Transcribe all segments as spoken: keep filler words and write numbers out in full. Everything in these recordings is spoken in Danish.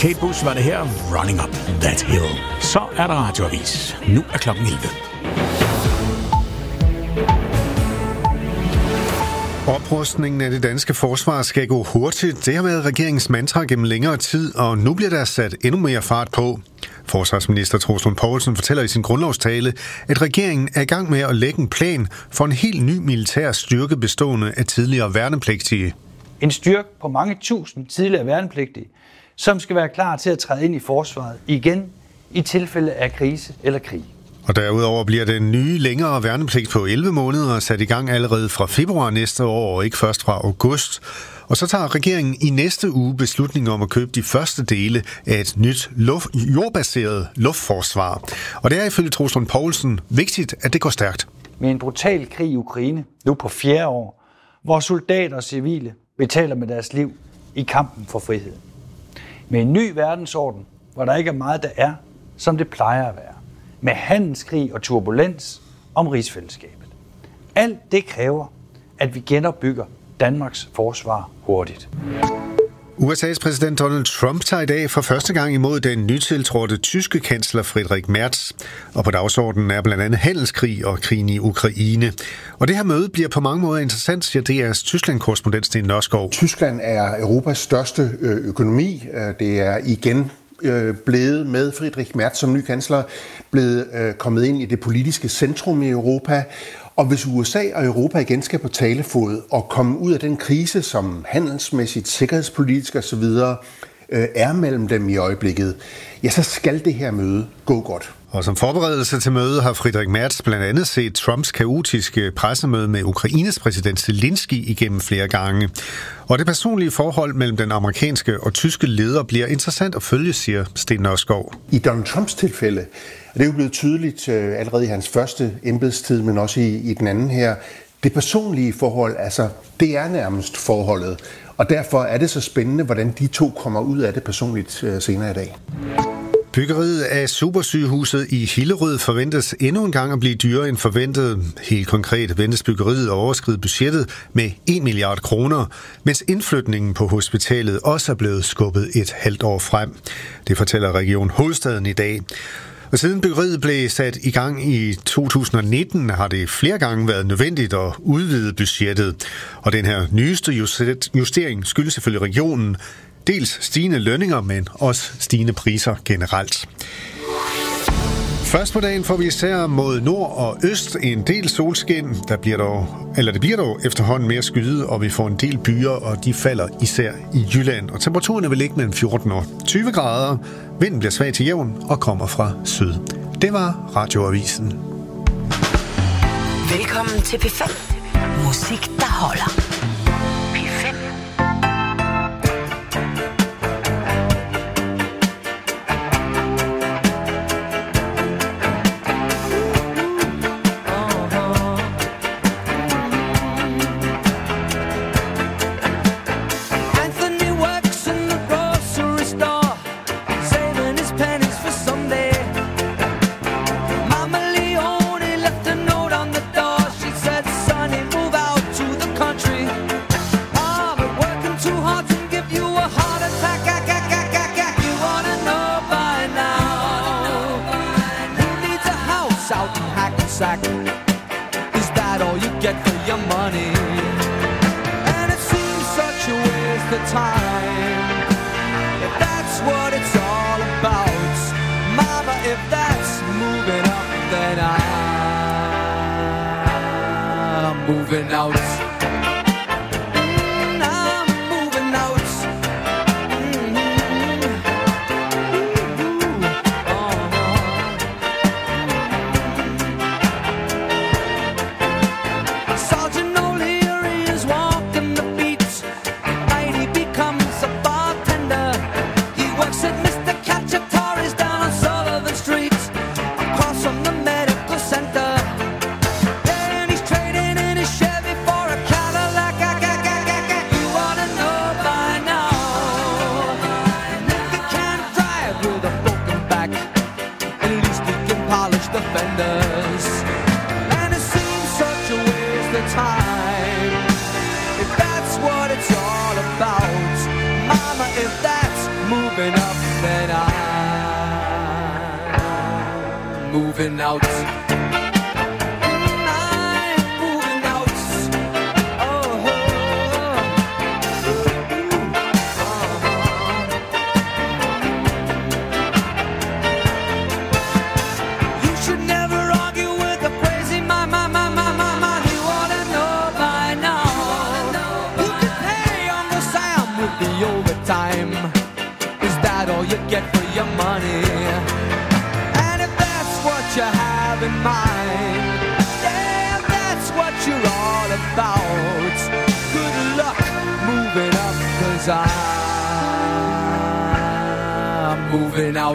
Kate Bush var det her, Running Up That Hill. Så er der radioavis. Nu er klokken elleve. Oprustningen af det danske forsvar skal gå hurtigt. Det har været regeringens mantra gennem længere tid, og nu bliver der sat endnu mere fart på. Forsvarsminister Troels Lund Poulsen fortæller i sin grundlovstale, at regeringen er i gang med at lægge en plan for en helt ny militær styrke bestående af tidligere værnepligtige. En styrke på mange tusind tidligere værnepligtige, som skal være klar til at træde ind i forsvaret igen i tilfælde af krise eller krig. Og derudover bliver den nye længere værnepligt på elleve måneder sat i gang allerede fra februar næste år, og ikke først fra august. Og så tager regeringen i næste uge beslutning om at købe de første dele af et nyt luft, jordbaseret luftforsvar. Og det er ifølge Troels Lund Poulsen vigtigt, at det går stærkt. Med en brutal krig i Ukraine, nu på fjerde år, hvor soldater og civile betaler med deres liv i kampen for frihed. Med en ny verdensorden, hvor der ikke er meget, der er, som det plejer at være. Med handelskrig og turbulens om rigsfællesskabet. Alt det kræver, at vi genopbygger Danmarks forsvar hurtigt. U S A's præsident Donald Trump tager i dag for første gang imod den nytiltrådte tyske kansler Friedrich Merz. Og på dagsordenen er blandt andet handelskrig og krigen i Ukraine. Og det her møde bliver på mange måder interessant, siger D R's Tyskland-korrespondent Sten Nørskov. Tyskland er Europas største økonomi. Det er igen blevet med Friedrich Merz som ny kansler, blevet kommet ind i det politiske centrum i Europa. Og hvis U S A og Europa igen skal på talefod og komme ud af den krise, som handelsmæssigt, sikkerhedspolitisk osv. er mellem dem i øjeblikket, ja, så skal det her møde gå godt. Og som forberedelse til mødet har Friedrich Merz blandt andet set Trumps kaotiske pressemøde med Ukraines præsident Zelensky igennem flere gange. Og det personlige forhold mellem den amerikanske og tyske leder bliver interessant at følge, siger Sten Nørskov. I Donald Trumps tilfælde, og det er jo blevet tydeligt uh, allerede i hans første embedstid, men også i, i den anden her, det personlige forhold, altså det er nærmest forholdet. Og derfor er det så spændende, hvordan de to kommer ud af det personligt uh, senere i dag. Byggeriet af supersygehuset i Hillerød forventes endnu en gang at blive dyrere end forventet. Helt konkret ventes byggeriet at overskride budgettet med en milliard kroner, mens indflytningen på hospitalet også er blevet skubbet et halvt år frem. Det fortæller Region Hovedstaden i dag. Og siden byggeriet blev sat i gang i to tusind nitten, har det flere gange været nødvendigt at udvide budgettet. Og den her nyeste justering skyldes selvfølgelig regionen. Dels stigende lønninger, men også stigende priser generelt. Først på dagen får vi især mod nord og øst en del solskin. Der bliver dog, eller det bliver dog efterhånden mere skyde, og vi får en del byer, og de falder især i Jylland. Og temperaturen vil ligge mellem fjorten og tyve grader. Vinden bliver svag til jævn og kommer fra syd. Det var Radioavisen. Velkommen til P fem. Musik, der holder. From the medical center, and he's trading in his Chevy for a moving out. You get for your money, and if that's what you have in mind, yeah, that's what you're all about. Good luck moving up, 'cause I'm moving out.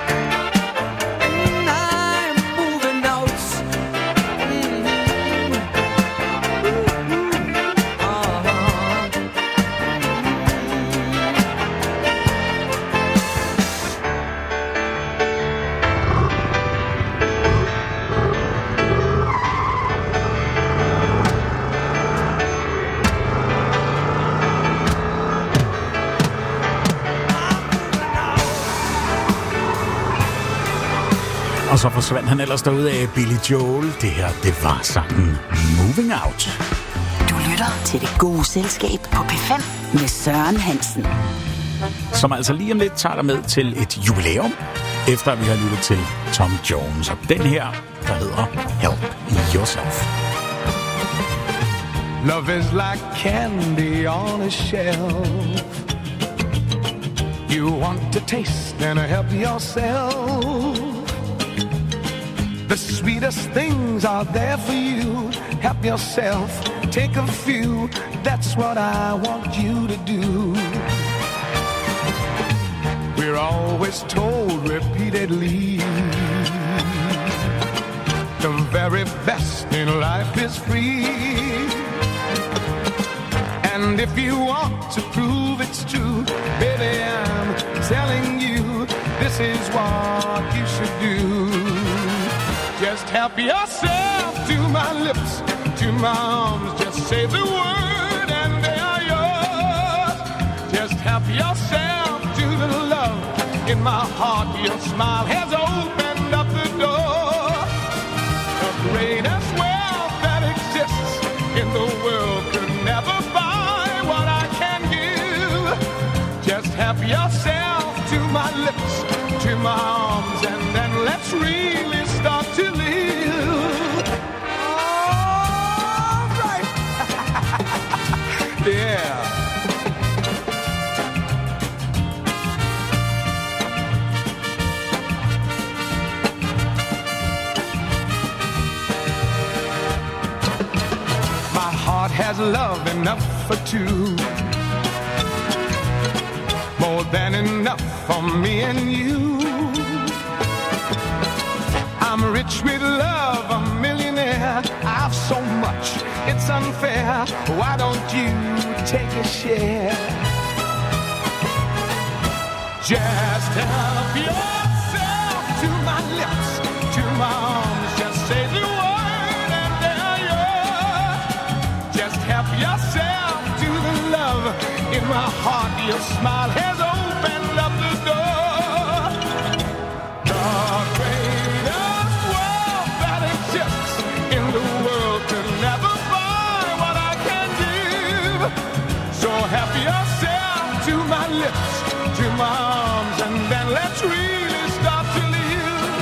Og så forsvandt han ellers derude af Billy Joel. Det her, det var sangen Moving Out. Du lytter til Det Gode Selskab på P fem med Søren Hansen. Som altså lige om lidt tager dig med til et jubilæum, efter at vi har lyttet til Tom Jones. Og den her, der hedder Help Yourself. Love is like candy on a shelf. You want to taste and help yourself. The sweetest things are there for you. Help yourself, take a few. That's what I want you to do. We're always told repeatedly the very best in life is free. And if you want to prove it's true, baby, I'm telling you, this is what you should do. Just help yourself to my lips, to my arms. Just say the word and they are yours. Just help yourself to the love in my heart. Your smile has opened up the door. The greatest wealth that exists in the world could never buy what I can give. Just help yourself to my lips, to my arms, and then let's really start to live. All right. Yeah. My heart has love enough for two, more than enough for me and you. I'm rich with love, a millionaire. I've so much, it's unfair. Why don't you take a share? Just help yourself to my lips, to my arms. Just say the word and there you're. Just help yourself to the love in my heart. Your smile has opened up the door. The greatest wealth that exists in the world could never buy what I can give. So help yourself to my lips, to my arms, and then let's really start to live.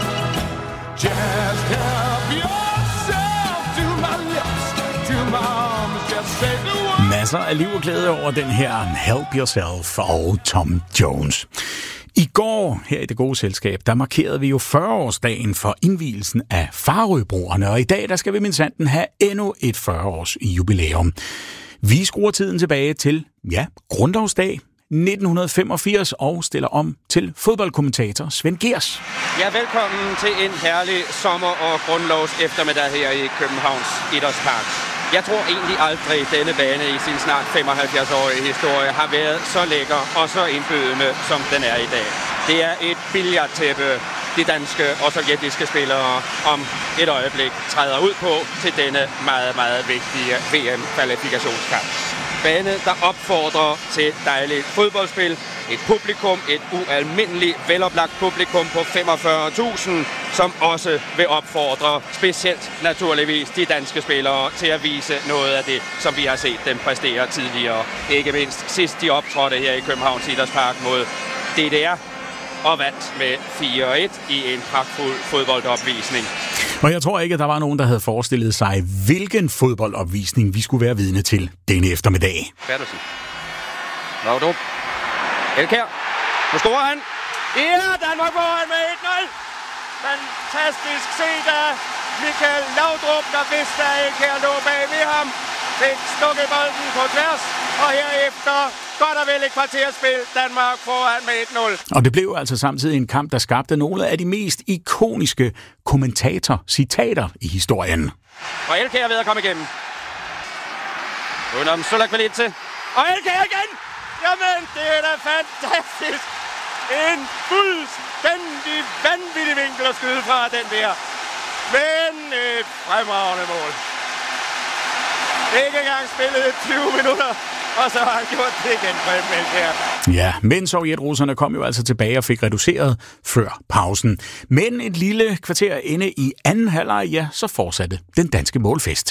Just help yourself to my lips, to my arms, just say the word. Masser af liv og glæde over den her Help Yourself og Tom Jones. I går her i Det Gode Selskab, der markerede vi jo fyrre-årsdagen for indvielsen af Farøbroerne, og i dag der skal vi mindsanden have endnu et fyrre-års jubilæum. Vi skruer tiden tilbage til, ja, grundlovsdag nitten femogfirs og stiller om til fodboldkommentator Svend Gers. Ja, velkommen til en herlig sommer- og grundlovs eftermiddag her i Københavns Idrætspark. Jeg tror egentlig aldrig, denne bane i sin snart femoghalvfjerds-årige historie har været så lækker og så indbydende, som den er i dag. Det er et billardtæppe, de danske og sovjetiske spillere om et øjeblik træder ud på til denne meget, meget vigtige V M-kvalifikationskamp. bane, der opfordrer til dejligt fodboldspil. Et publikum, et ualmindeligt veloplagt publikum på femogfyrre tusind, som også vil opfordre, specielt naturligvis de danske spillere, til at vise noget af det, som vi har set dem præstere tidligere. Ikke mindst sidst de optrådte her i Københavns Idrætspark mod D D R og vandt med fire et i en pragtfuld fodboldopvisning. Og jeg tror ikke, at der var nogen, der havde forestillet sig, hvilken fodboldopvisning vi skulle være vidne til denne eftermiddag. Bertelsen. Laudrup. Elkjær. Nu scorer han. Ja, Danmark foran med et nul. Fantastisk set af Michael Laudrup, der vidste, at Elkjær lå bag ved ham. Fik stukket bolden på tværs, og herefter godt og vel et kvarterspil. Danmark foran med et nul. Og det blev altså samtidig en kamp, der skabte nogle af de mest ikoniske kommentator-citater i historien. Og Elkjær er ved at komme igennem. Udenom Sulak vil til. Og Elkjær igen! Jamen, det er da fantastisk! En fuldstændig vanvittig vinkel at skyde fra den der. Men et fremragende mål. Ikke engang spillet tyve minutter, og så har han gjort det igen på Elkjær. Ja, men sovjetrusserne kom jo altså tilbage og fik reduceret før pausen. Men et lille kvarter inde i anden halvleg, ja, så fortsatte den danske målfest.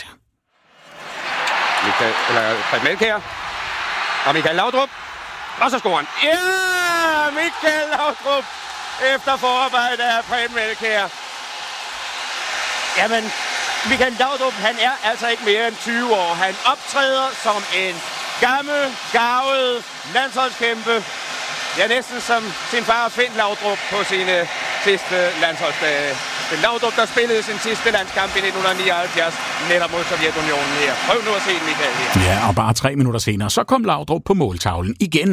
Michael, eller Preben Elkjær. Og Michael Laudrup. Og så scorer han. Ja, Michael Laudrup. Efter forarbejde af Preben Elkjær. Jamen, Michael Laudrup, han er altså ikke mere end tyve år. Han optræder som en gammel, garvet landsholdskæmpe. Det er næsten som sin far Finn Laudrup på sine sidste landsholdsdage. Finn Laudrup, der spillede sin sidste landskamp i nitten nioghalvfjerds netop mod Sovjetunionen her. Prøv nu at se Michael her. Ja, og bare tre minutter senere, så kom Laudrup på måltavlen igen.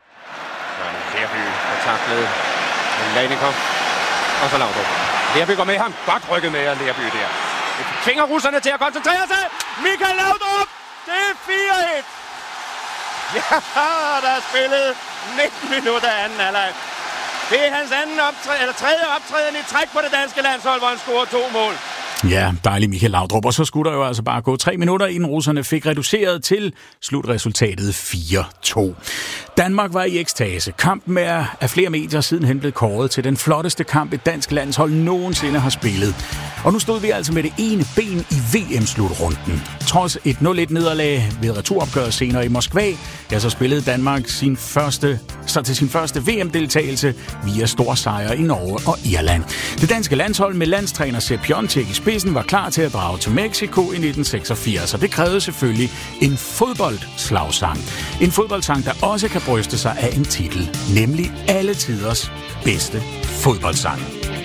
Lerby på taklet. Lanikov. Og så Laudrup. Lerby går med ham. Godt rykket med af Lerby der. Det tvinger russerne til at koncentrere sig. Michael Laudrup. Det er fire et. Ja, der er spillet nitten minutter af anden halvleg. Det er hans anden optræ- eller tredje optræden i træk på det danske landshold, hvor han scorer to mål. Ja, dejlig Michael Laudrup. Og så skulle der jo altså bare gå tre minutter, inden russerne fik reduceret til slutresultatet fire to. Danmark var i ekstase. Kampen er af flere medier sidenhen blevet kåret til den flotteste kamp, et dansk landshold nogensinde har spillet. Og nu stod vi altså med det ene ben i V M-slutrunden. Trods et nul et nederlag ved returopgøret senere i Moskva, ja, så spillede Danmark sin første, så til sin første V M-deltagelse via stor sejr i Norge og Irland. Det danske landshold med landstræner Sepp Piontek i spidsen var klar til at drage til Mexico i nitten seksogfirs, og det krævede selvfølgelig en fodboldslagsang. En fodboldsang, der også kan bryste sig af en titel, nemlig alle tiders bedste fodboldsang.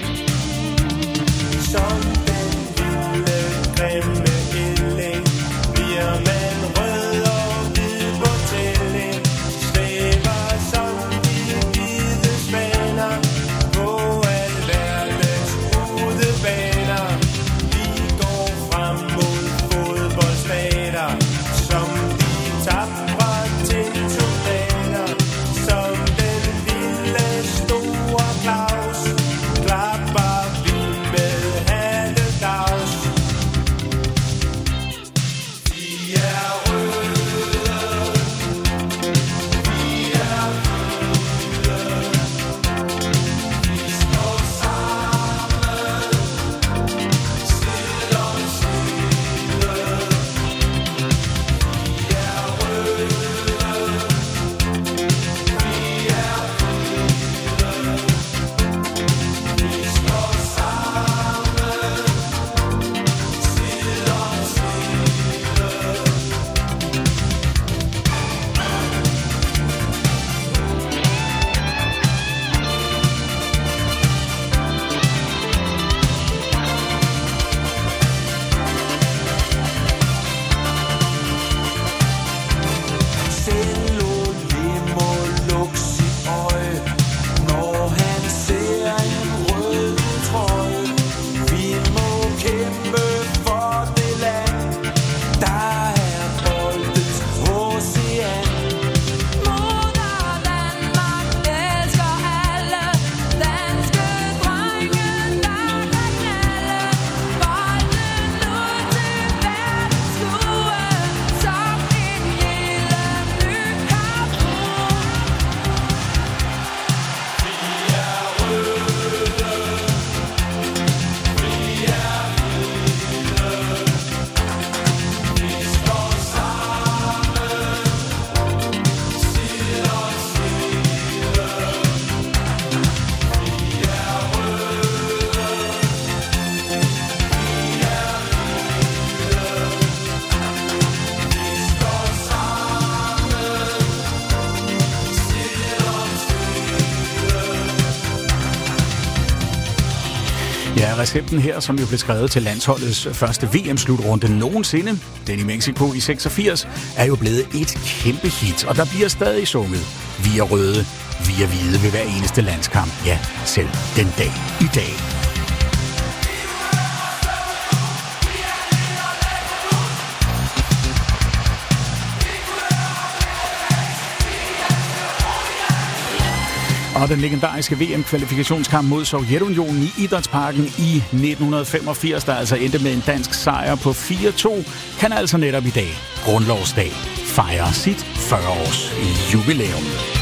Som den lille grimme ælling bliver man rød og hvid på tælling, svæver som de hvide svaner på alverdens udebaner. Vi går frem mod fodboldstater, som de tapre til soldater, som den lille store Claus klapper vi med hatten af recepten her, som jo blev skrevet til landsholdets første V M-slutrunde nogensinde, den i Mexico i seksogfirs, er jo blevet et kæmpe hit, og der bliver stadig sunget. Vi er røde, vi er hvide ved hver eneste landskamp. Ja, selv den dag i dag. Og den legendariske V M-kvalifikationskamp mod Sovjetunionen i Idrætsparken i nitten femogfirs, der altså endte med en dansk sejr på fire to, kan altså netop i dag, grundlovsdag, fejre sit fyrre-års jubilæum.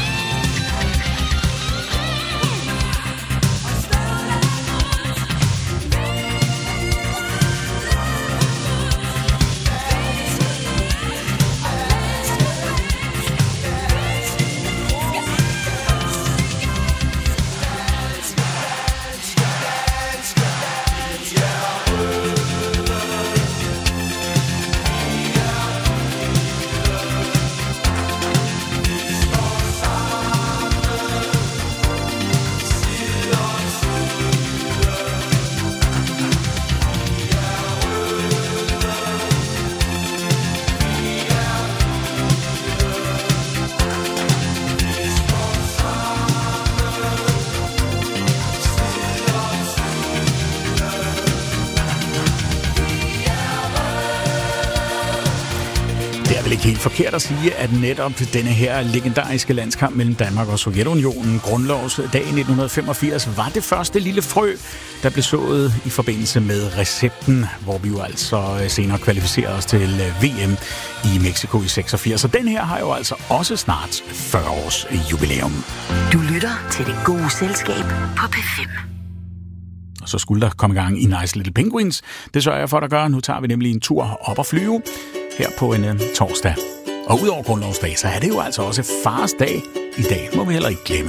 Helt forkert at sige, at netop denne her legendariske landskamp mellem Danmark og Sovjetunionen, grundlovsdag nitten femogfirs, var det første lille frø, der blev sået i forbindelse med recepten, hvor vi jo altså senere kvalificerede os til V M i Mexico i seksogfirs. Og den her har jo altså også snart fyrre års jubilæum. Du lytter til Det Gode Selskab på P fem. Og så skulle der komme i gang i Nice Little Penguins. Det sørger jeg for, at gøre. Nu tager vi nemlig en tur op og flyve her på en uh, torsdag. Og udover grundlovsdag, så er det jo altså også fars dag i dag. Må vi heller ikke glemme.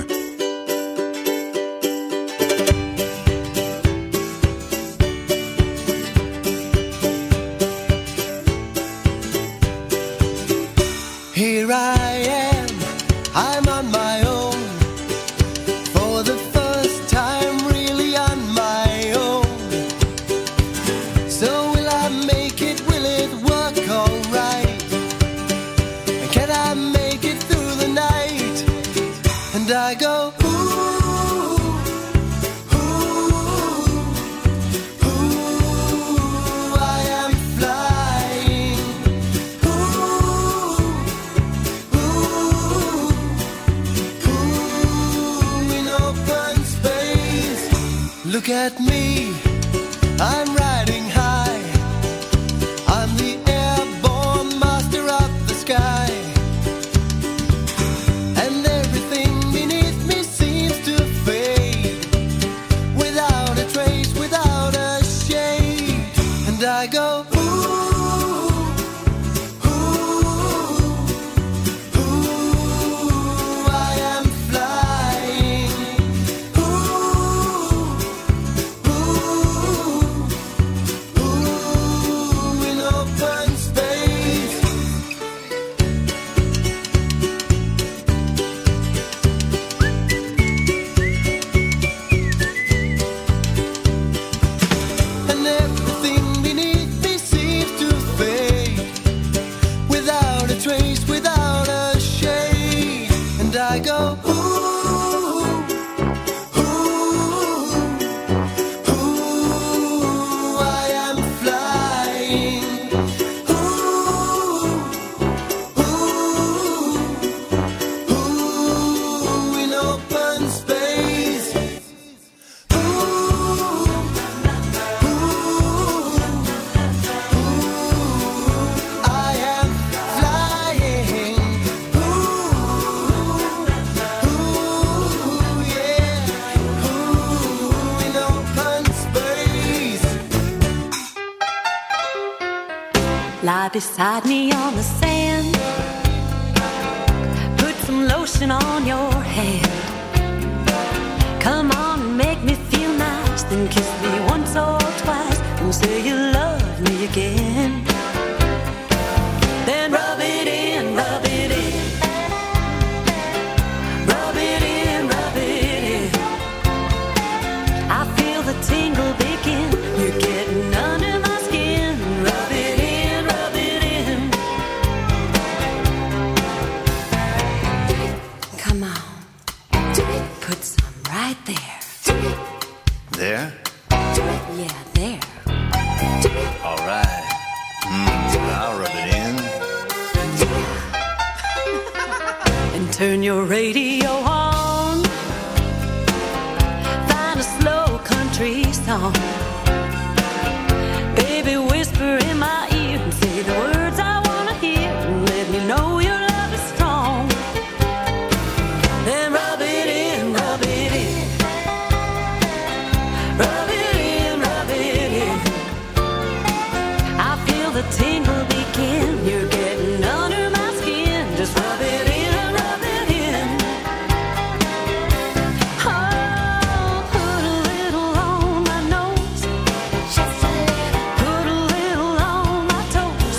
Here I am, I'm on my own. For the first time, really on my own. So will I make it, will it work alright? And can I make it through the night? And I go, ooh, ooh, ooh, I am flying. Ooh, ooh, ooh, in open space. Look at me, I'm riding high. I'm the airborne master of the sky. And everything beneath me seems to fade, without a trace, without a shade. And I go, ooh, ooh, ooh, I am flying. Ooh, ooh, ooh, in open space. And everything beneath me seems to fade, without a trace, without a shade. And I go, ooh, ooh, ooh, I am flying. Ooh, ooh, ooh, in open space. Ooh, ooh, ooh, I am flying. Ooh, ooh, yeah. Ooh, in open space. Lie beside me on the sand. Put some lotion on your hand. Come on and make me feel nice. Then kiss me once or twice and say you love me again. Then rub it in, rub it in. Rub it in, rub it in. I feel the tingle begin Come on, put some right there. There? Yeah, there. All right. Mm, I'll rub it in. And turn your radio on. Find a slow country song. Baby, whisper in my ear and say the words I wanna hear. And let me know your love is strong. Then rub it in, rub it in. Rub it in, rub it in. I feel the tingle begin. You're getting under my skin. Just rub it in, rub it in. Oh, put a little on my nose. Just a little. Put a little on my toes.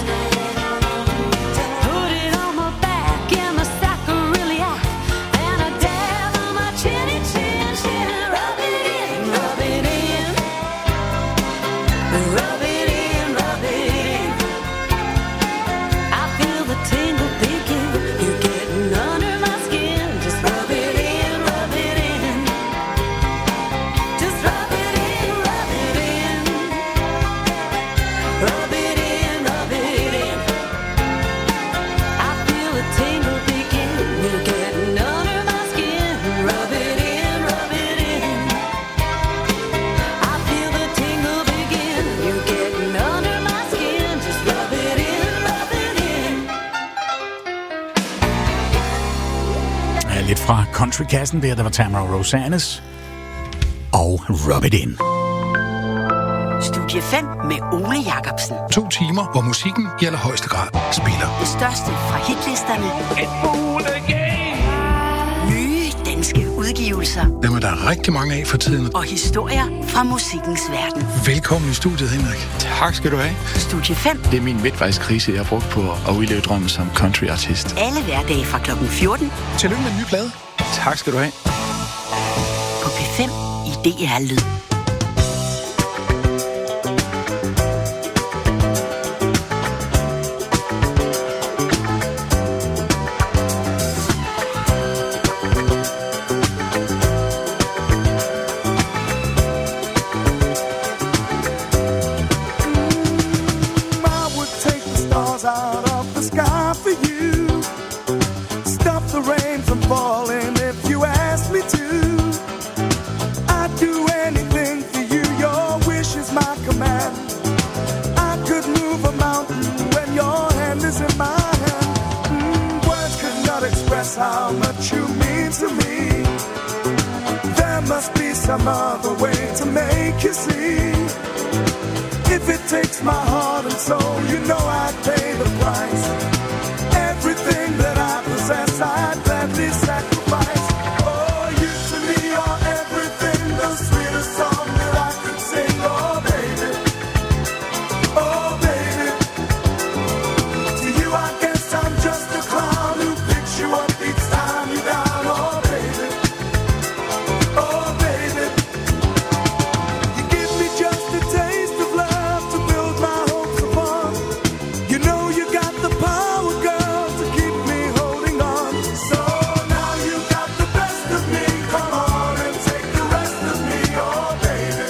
Put it on my back and my sacroiliac. And a dab on my chinny chin chin. Rub it in, rub it in. Rub it in, rub it in. I feel the tingle begin. You're getting under my skin. Just rub it in, rub it in. Just rub it in, rub it in. Rub it in, rub it in. I feel the tingle begin. You're getting under my skin. Rub it in, rub it in. I feel the tingle begin. You're getting under my skin. Just rub it in, rub it in. Ja, lidt fra countrykassen der, der var Tamara Rosanes og Rub It In. Studie fem med Ole Jacobsen. To timer, hvor musikken i allerhøjeste grad spiller. Det største fra hitlisterne. Nye danske udgivelser. Dem er der rigtig mange af for tiden. Og historier fra musikkens verden. Velkommen i studiet, Henrik. Tak skal du have. Studie fem. Det er min midtvejskrise, jeg har brugt på at udleve drømmen som countryartist. Alle hverdage fra klokken fjorten. Tillykke med den nye plade. Tak skal du have. På P fem i D R Lyd. I would take the stars out of the sky for you. Stop the rain from falling if you ask me to. I'd do anything for you, your wish is my command. I could move a mountain when your hand is in my hand. Mm, words could not express how much you mean to me. There must be some other way to make you see. If it takes my heart and soul, you know I'd pay the price. Everything that I possess, I'd gladly sacrifice. Oh, you to me are everything, the sweetest song that I could sing. Oh, baby, oh, baby. To you, I guess I'm just a clown who picks you up each time you're down. Oh, baby, oh, baby. You give me just a taste of love to build my hopes upon. You know you got the power, girl, to keep me holding on. So now you got the best of me. Come on and take the rest of me, oh baby.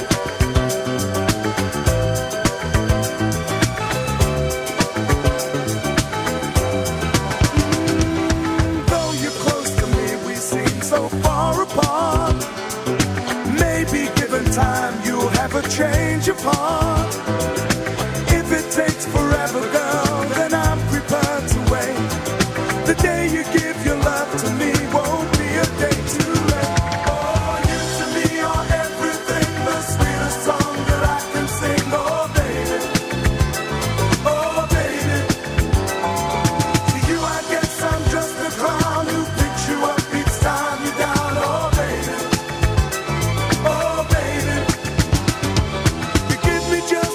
Though you're close to me, we seem so far apart. Maybe given time, you'll have a change of heart. If it takes forever, girl, then I'm prepared to wait. The day you give your love to me won't be a day too late. Oh, you to me are everything, the sweetest song that I can sing. Oh, baby, oh, baby. To you, I guess I'm just a clown who picks you up each time you're down. Oh, baby, oh, baby. You give me just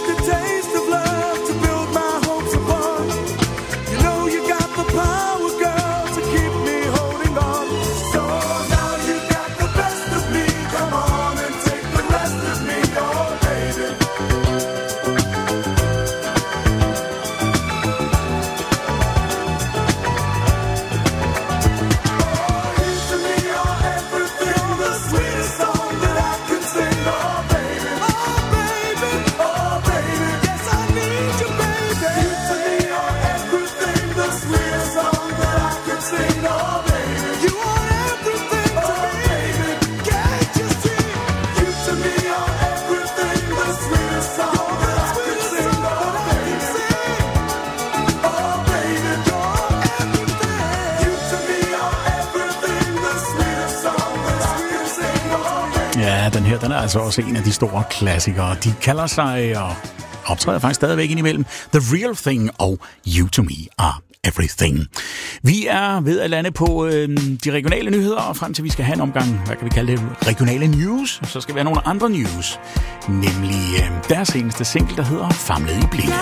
Ja, den her, den er altså også en af de store klassikere. De kalder sig og optræder faktisk stadigvæk indimellem The Real Thing og You To Me Are Everything. Vi er ved at lande på øh, de regionale nyheder, og frem til vi skal have en omgang, hvad kan vi kalde det, regionale news, så skal vi have nogle andre news, nemlig øh, deres seneste single, der hedder Famlet i blinde.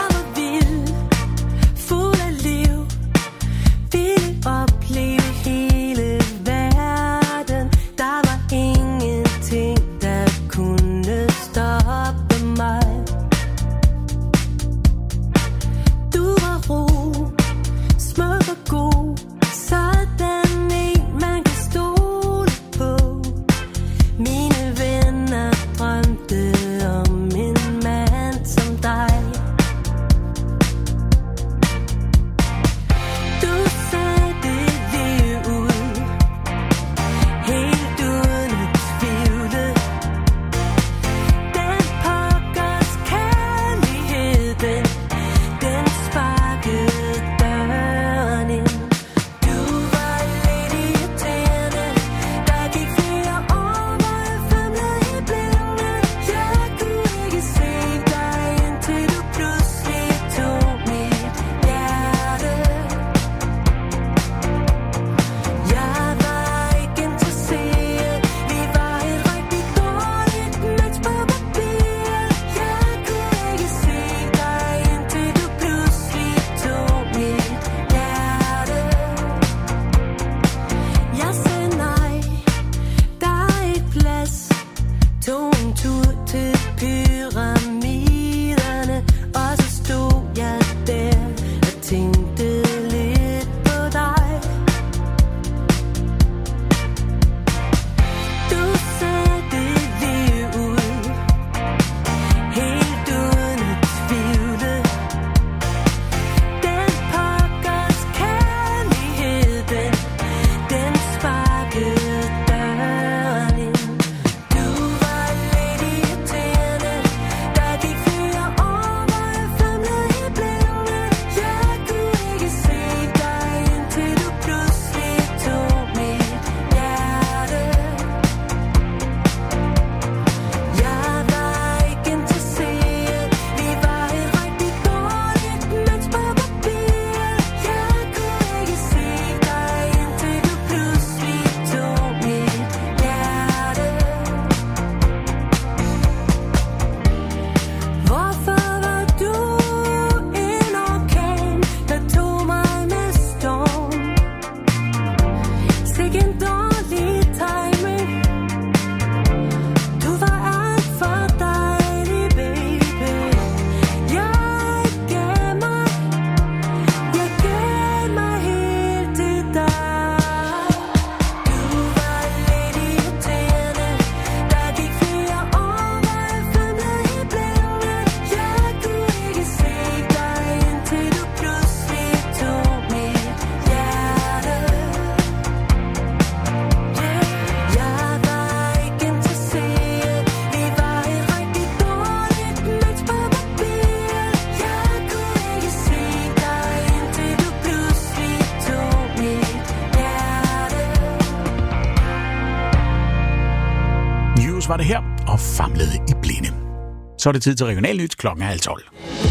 Var det her, og famlede i blinde. Så er det tid til regionalnyt, klokken er halv tolv.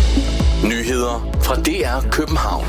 Nyheder fra D R København.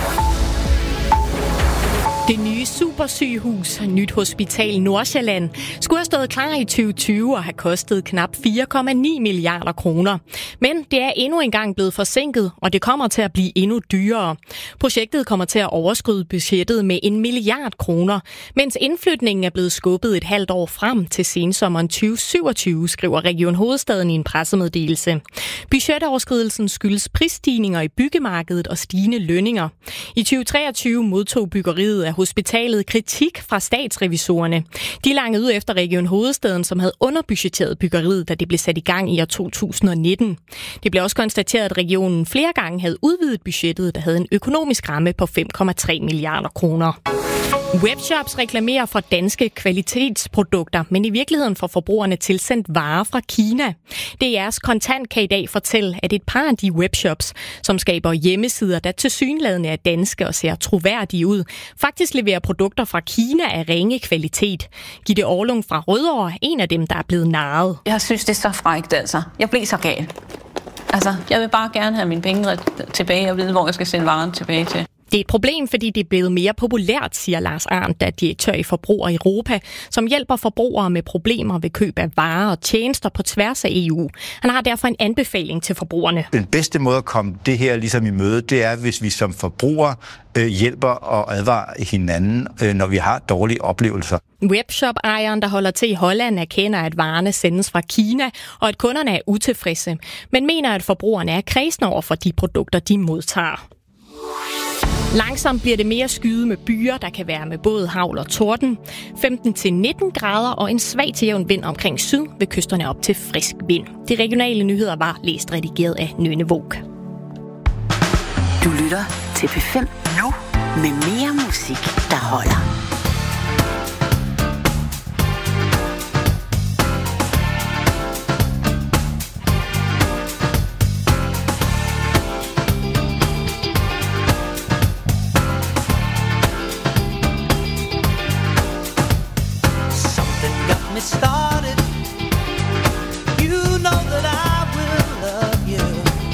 Det nye supersygehus, Nyt Hospital Nordsjælland, skulle have stået klar i tyve tyve og have kostet knap fire komma ni milliarder kroner. Men det er endnu engang blevet forsinket, og det kommer til at blive endnu dyrere. Projektet kommer til at overskride budgettet med en milliard kroner, mens indflytningen er blevet skubbet et halvt år frem til sensommeren tyve syvogtyve, skriver Region Hovedstaden i en pressemeddelelse. Budgetoverskridelsen skyldes prisstigninger i byggemarkedet og stigende lønninger. I tyve treogtyve modtog byggeriet af hospitalet kritik fra statsrevisorerne. De langede ud efter Region Hovedstaden, som havde underbudgetteret byggeriet, da det blev sat i gang i år to tusind og nitten. Det blev også konstateret, at regionen flere gange havde udvidet budgettet, der havde en økonomisk ramme på fem komma tre milliarder kroner. Webshops reklamerer for danske kvalitetsprodukter, men i virkeligheden får forbrugerne tilsendt varer fra Kina. D R's Kontant kan i dag fortælle, at et par af de webshops, som skaber hjemmesider, der tilsyneladende er danske og ser troværdige ud, faktisk leverer produkter fra Kina af ringe kvalitet. Gitte Orlung fra Rødovre er en af dem, der er blevet narret. Jeg synes, det er så frækt, altså. Jeg blev så gal. Altså, jeg vil bare gerne have mine penge tilbage og vide, hvor jeg skal sende varen tilbage til. Det er et problem, fordi det er blevet mere populært, siger Lars Arndt, der er direktør i Forbruger Europa, som hjælper forbrugere med problemer ved køb af varer og tjenester på tværs af E U. Han har derfor en anbefaling til forbrugerne. Den bedste måde at komme det her ligesom i møde, det er, hvis vi som forbrugere øh, hjælper og advarer hinanden, øh, når vi har dårlige oplevelser. Webshop-ejeren, der holder til i Holland, erkender, at varerne sendes fra Kina, og at kunderne er utilfredse, men mener, at forbrugerne er kredsende over for de produkter, de modtager. Langsomt bliver det mere skyde med byer, der kan være med både hagl og torden. femten til nitten grader og en svag til jævn vind omkring syd ved kysterne op til frisk vind. De regionale nyheder var læst redigeret af Nynne Våg. Du lytter til P fem nu med mere musik, der holder. Me started. You know that I will love you.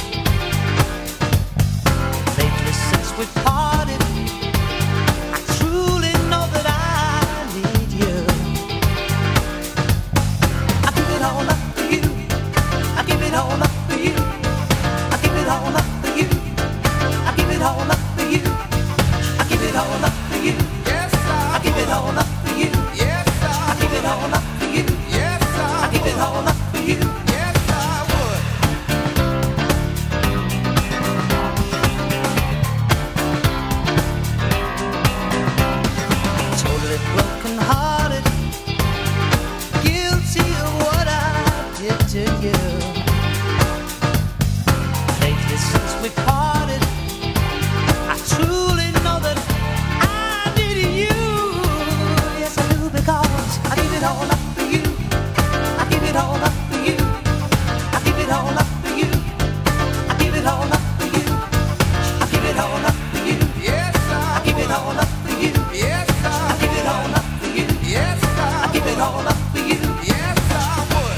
Lately since we parted, I truly know that I need you. I give it all up for you. I give it all up for you. I give it all up for you. I give it all up for you. I give it all up for you. Yes, I give it all up for you. Yes, I give it all up. Yes, I give it all up for you. Yes, I would. Totally broken hearted, guilty of what I did to you. Lately since we parted, I truly know that I needed you. Yes, I do, because I give it all up. I give it all up for you. I give it all up for you. I give it all up for you. I give it all up for you. Yes, I give it all up for you. Yes, I give it all up for you. Yes, I give it all up for you. Yes, I would.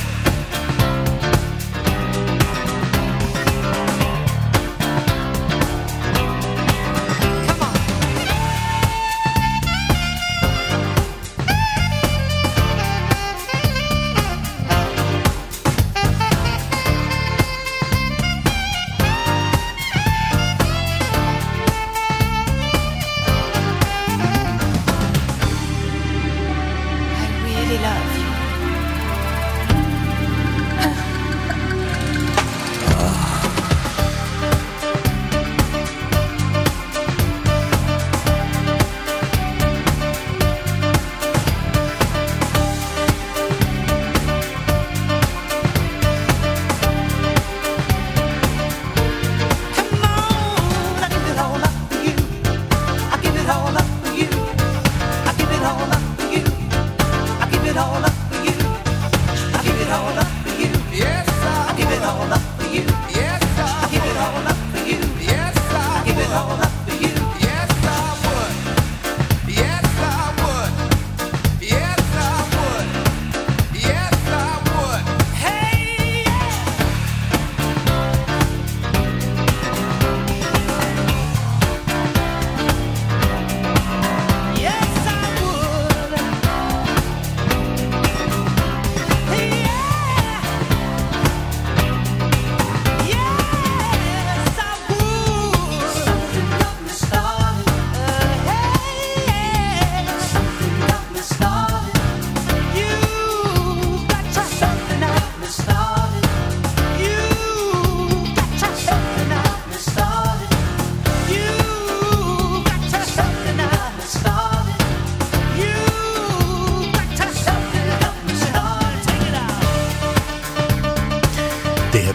Come on.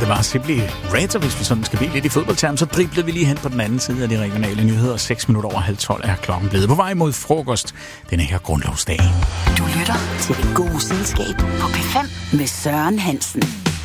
det var Simply Red, og hvis vi sådan skal blive lidt i fodboldterm, så driblede vi lige hen på den anden side af de regionale nyheder. seks minutter over halv tolv er klokken blevet på vej mod frokost denne her grundlovsdag. Du lytter til Det Gode Selskab på P fem med Søren Hansen.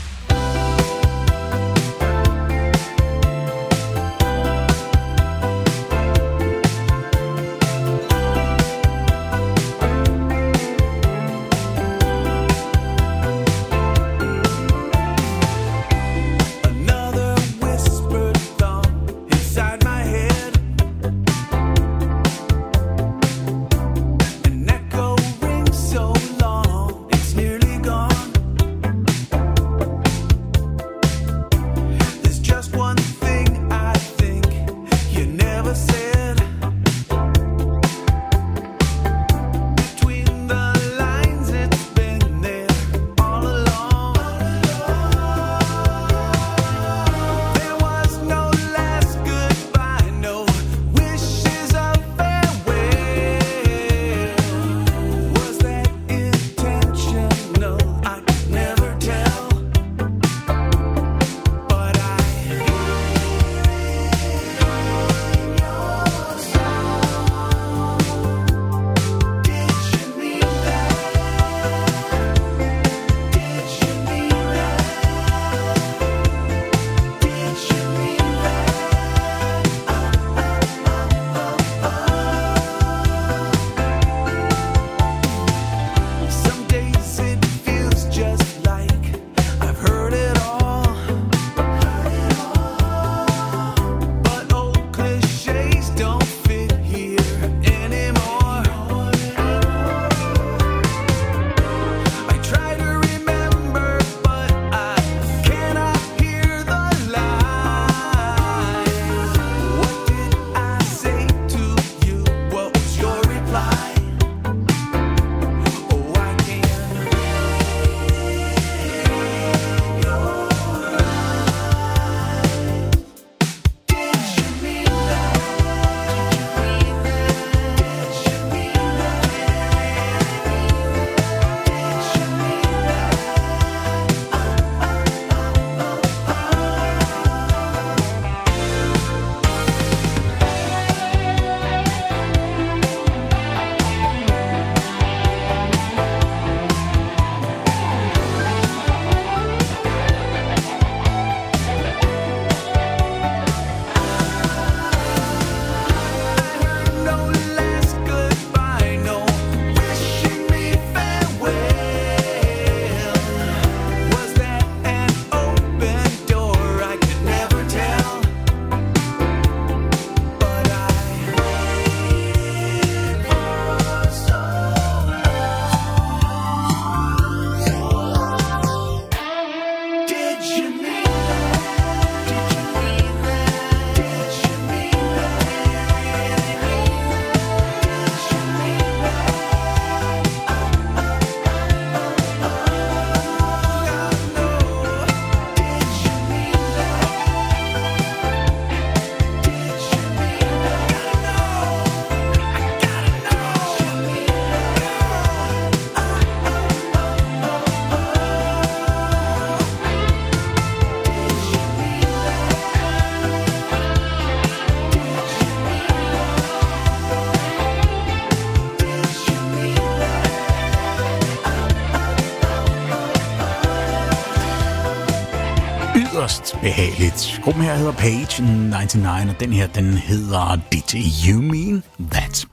yderst behageligt. Gruppen her hedder Page nioghalvfems, og den her, den hedder Did You Mean That?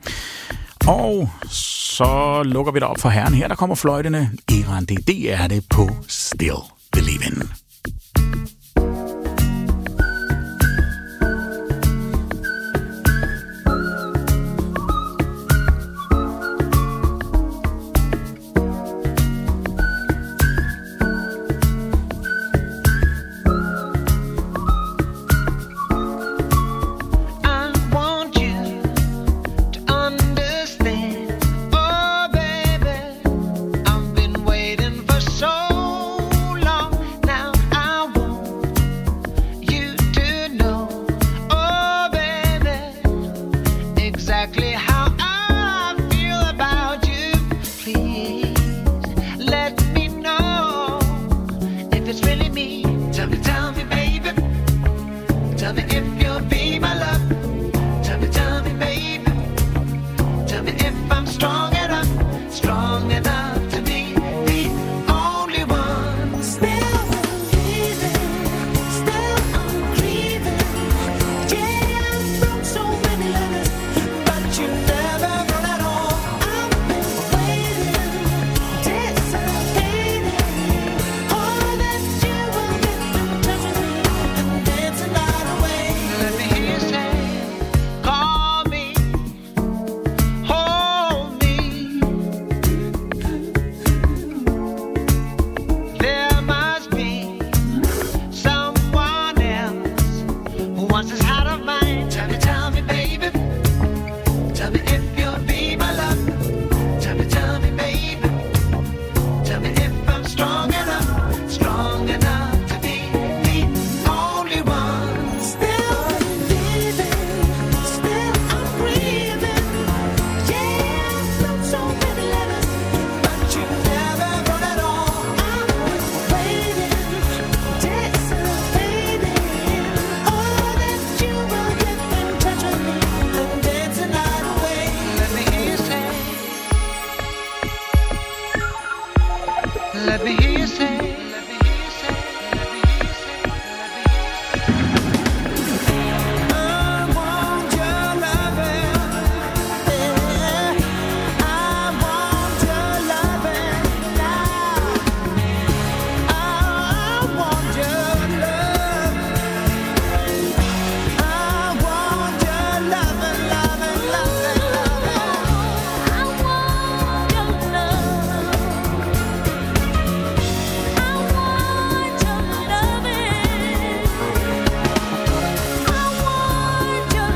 Og så lukker vi det op for herren her, der kommer fløjtene. Eran, det, det er det på Still Believin'. Now let me hear you say, let me hear you say, let me hear you say, let me hear you say. I want your loving, yeah. I want your loving now. I want your love. I want your loving, loving, loving, loving. I want your love. I want your loving. I want your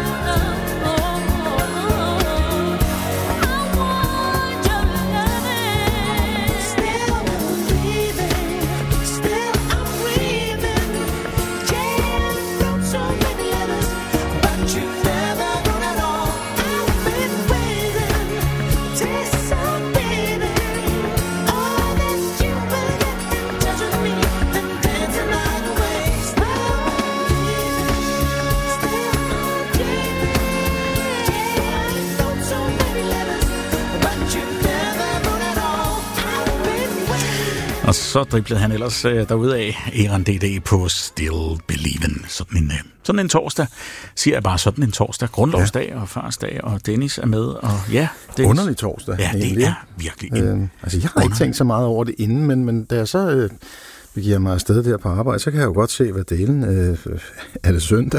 Og så driblede han ellers øh, derudad Eran D D på Still Believin'. Sådan en, øh, sådan en torsdag, siger jeg bare, sådan en torsdag. Grundlovsdag ja. Og farsdag, og Dennis er med. Og ja, Dennis. Underlig torsdag. Ja, det egentlig. er virkelig en øh, Altså, jeg har ikke tænkt så meget over det inden, men, men da jeg så øh, begiver mig afsted der på arbejde, så kan jeg jo godt se, hvad delen øh, er det søndag.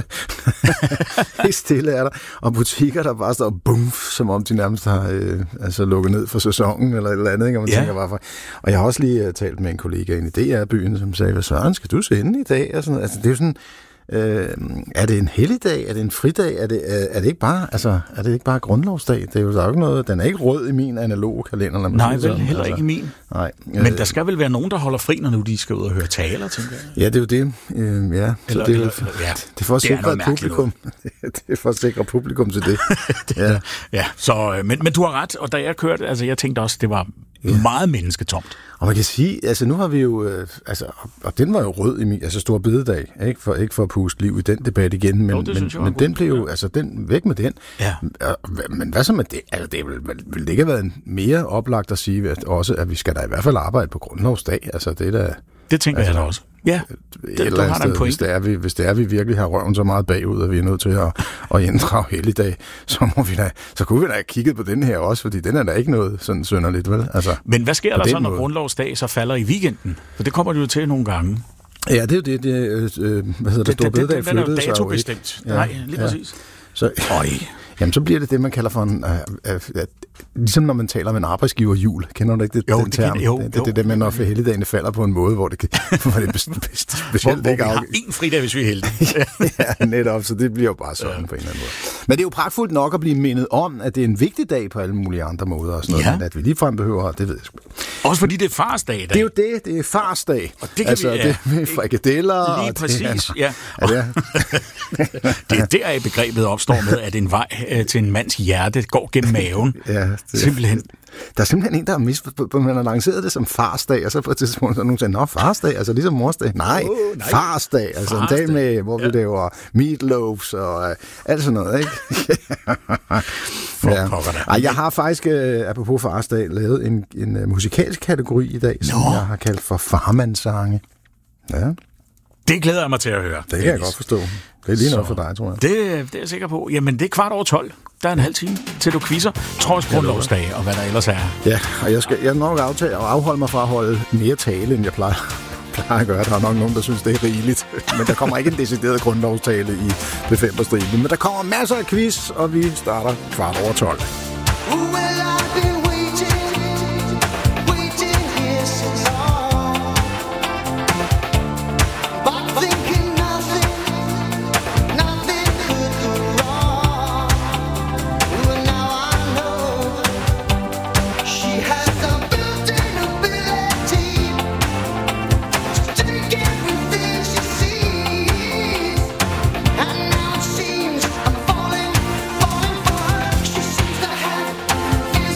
Helt stille er der. Og butikker, der bare står bumf, som om de nærmest har øh, altså lukket ned for sæsonen, eller et eller andet, ikke? Og man ja. tænker bare for. Og jeg har også lige uh, talt med en kollega inde i D R-byen, som sagde, hvad Søren, skal du sende i dag? Og sådan, altså, det er jo sådan, øh, er det en helligdag? Er det en fridag? Er det, øh, er det ikke bare, altså, er det ikke bare grundlovsdag? Det er jo, der er jo ikke noget, den er ikke rød i min analoge kalender. Lad mig Nej, sige vel sådan. heller altså, ikke i min. Nej. Men øh, der skal vel være nogen, der holder fri, når nu de skal ud og høre taler, tænker jeg. Ja, det er jo det. Øh, ja. Eller, det, er, eller, ja. det er for at det er sikre publikum. Det er for at sikre publikum til det. det ja. ja, så, men, men du har ret, og da jeg kørte, altså jeg tænkte også, det var ja. meget mennesketomt. Og man kan sige, altså nu har vi jo, øh, altså, og den var jo rød i min, altså Stor Bededag, ikke for, ikke for at puste liv i den debat igen, men, jo, men, men den blev jo, altså den, væk med den. Ja. Men hvad så med det? Altså det ville, ville det ikke have været mere oplagt at sige, at også, at vi skal da i hvert fald arbejde på grundlovsdag, altså det der. Det tænker altså, jeg da også. Ja, det, eller andet sted, hvis, det er, vi, hvis det er, vi virkelig har røven så meget bagud, at vi er nødt til at, at inddrage helligdag, så, må vi da, så kunne vi da have kigget på den her også, fordi den er da ikke noget sådan synderligt, vel? Altså, men hvad sker der så, når grundlovsdag så falder i weekenden? For det kommer det jo til nogle gange. Ja, det er jo det, det øh, hvad hedder det, Stor Bededag flyttede sig jo ikke. Den er jo datobestemt. Nej, lige ja. præcis. Så, Øj. Jamen, så bliver det det, man kalder for en... Uh, uh, uh, ligesom når man taler om en arbejdsgiverjul. Kender du ikke det, jo, den term? Det, jo, det, det, det er det med, når helligdagene falder på en måde, hvor det, kan, hvor det er specielt hvor, hvor vi har en fridag, hvis vi er heldige. Ja, netop. Så det bliver jo bare sådan ja. på en eller anden måde. Men det er jo pragtfuldt nok at blive mindet om, at det er en vigtig dag på alle mulige andre måder. Og sådan noget, ja. Men at vi ligefrem behøver, det ved jeg sgu. Også fordi det er farsdag. Det er jo det. Det er farsdag. Og det kan altså, vi... Ja, det med frikadeller. Lige præcis, ja. ja. ja. Det er der, begrebet opstår med, at en vej til en mands hjerte går gennem maven. Ja, det, simpelthen. Der er simpelthen en, der har misforstået, man har lanceret det som farsdag, og så på et tidspunkt så nogen siger, nå, farsdag, altså ligesom morsdag. Nej, oh, nej. farsdag, altså farsdag. En dag med, hvor ja. vi laver meatloafs og uh, alt sådan noget, ikke? ja. Ej, jeg har faktisk, uh, apropos farsdag, lavet en, en uh, musikalsk kategori i dag, som nå. jeg har kaldt for farmandssange. Ja. Det glæder jeg mig til at høre. Det kan jeg godt forstå. Det er lige noget for dig, tror jeg. Det, det er jeg sikker på. Jamen, det er kvart over tolv. Der er en halv time til du quizzer, trods grundlovsdag og hvad der ellers er. Ja, og jeg skal jeg nok aftage og afholde mig fra at holde mere tale, end jeg plejer, plejer at gøre. Der er nok nogen, der synes, det er rigeligt. Men der kommer ikke en decideret grundlovstale i B fem på striben. Men der kommer masser af quiz, og vi starter kvart over tolv. Seems I'm falling, falling for her. She seems to have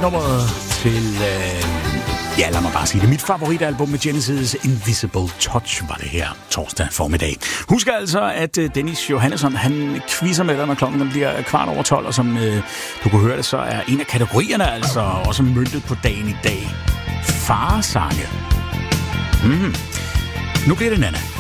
nummeret til, øh, ja lad mig bare sige det, mit favoritalbum med Genesis, Invisible Touch, var det her torsdag formiddag. Husk altså, at øh, Dennis Johannesson, han quizzer med dig, når klokken den bliver kvart over tolv, og som øh, du kunne høre det, så er en af kategorierne altså også møntet på dagen i dag. Farsange. Mm. Nu bliver det Nana.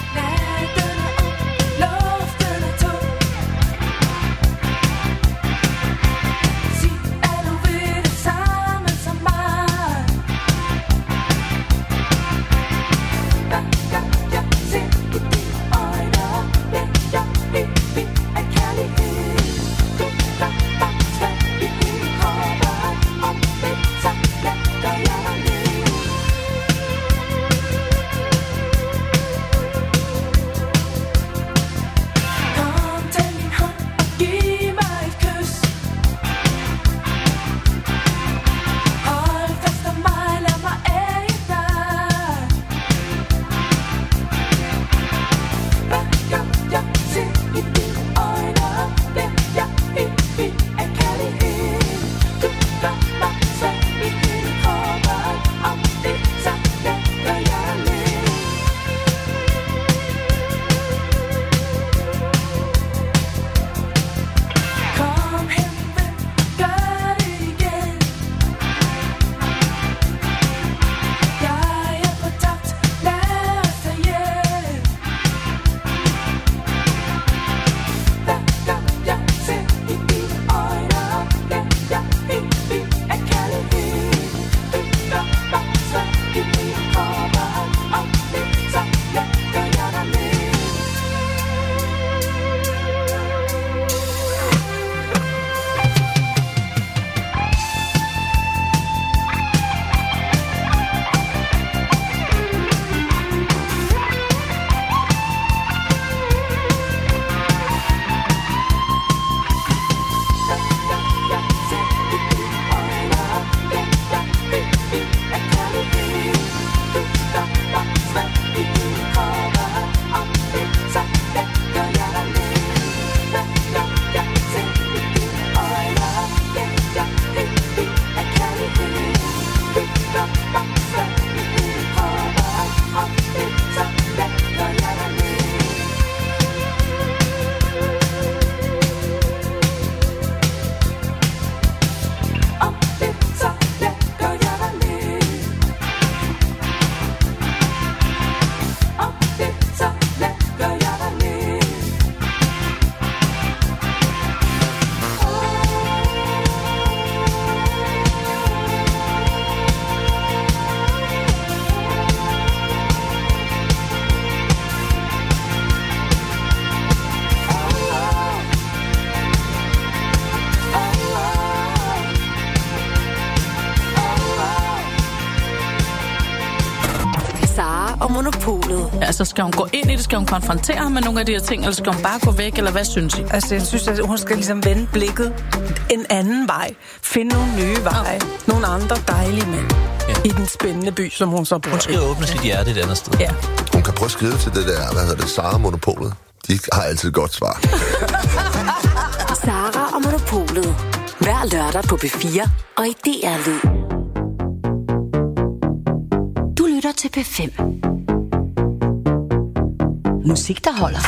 og Monopolet. Altså, skal hun gå ind i det? Skal hun konfrontere ham med nogle af de her ting, eller skal hun bare gå væk, eller hvad synes I? Altså, jeg synes, at hun skal ligesom vende blikket en anden vej. Finde nogle nye veje. Okay. Nogle andre dejlige mænd. Ja. I den spændende by, som hun så bor. Hun skal åbne sit hjerte et andet sted. Ja. Hun kan prøve at skrive til det der, hvad hedder det, Sara Monopolet. De har altid et godt svar. Sara og Monopolet. Hver lørdag på B fire og i D R Lyd. Du lytter til P fem. Musik, der holder.